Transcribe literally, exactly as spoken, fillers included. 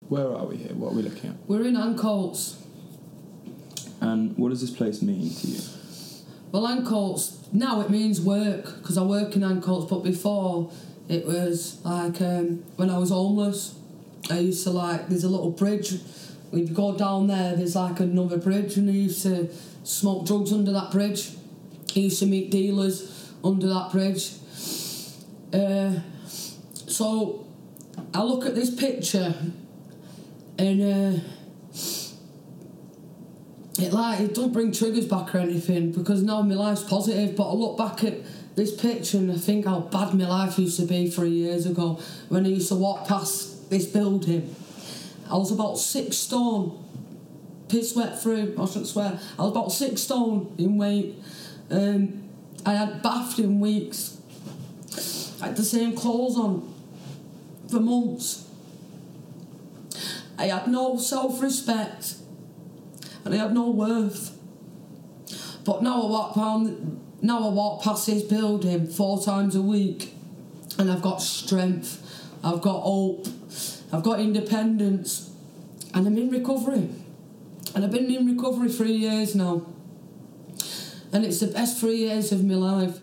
Where are we here? What are we looking at? We're in Ancoats. And what does this place mean to you? Well, Ancoats, now it means work, because I work in Ancoats, but before it was like um, when I was homeless, I used to like, there's a little bridge, when you go down there, there's like another bridge, and I used to smoke drugs under that bridge. I used to meet dealers under that bridge. Uh, so I look at this picture and uh, it like it don't bring triggers back or anything, because now my life's positive, but I look back at this picture and I think how bad my life used to be three years ago when I used to walk past this building. I was about six stone, piss wet through, I shouldn't swear, I was about six stone in weight. Um, I had bathed in weeks. I had the same clothes on for months. I had no self-respect and I had no worth. But now I walk round, now I walk past this building four times a week and I've got strength, I've got hope, I've got independence, and I'm in recovery. And I've been in recovery three years now. And it's the best three years of my life.